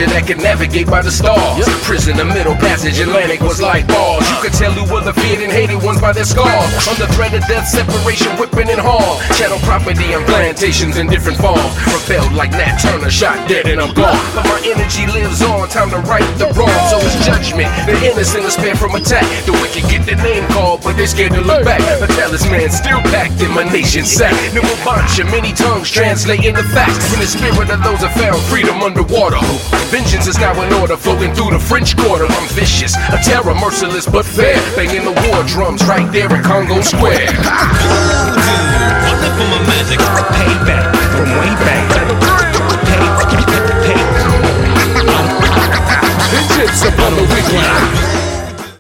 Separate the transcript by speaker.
Speaker 1: creature that could navigate by the stars. Prison, the middle passage, Atlantic was like bars. You could tell who were the feared and hated ones by their scars. Under threat of death, separation, whipping and haul. Chattel property and plantations in different forms. Repelled like Nat Turner, shot dead and I'm gone. But my energy lives on, time to right the wrong. So it's judgment, the innocent is spared from attack. The wicked get their name called, but they're scared to look back. The talisman still packed in my nation's sack. New bunch of many tongues translating the facts. In the spirit of those that found freedom underwater. Vengeance is now in order, floating through the French Quarter. I'm vicious, a terror, merciless but fair. Banging the war drums right there in Congo Square.
Speaker 2: Wonderful my magic.
Speaker 1: Payback from way back. Vengeance upon the wicked.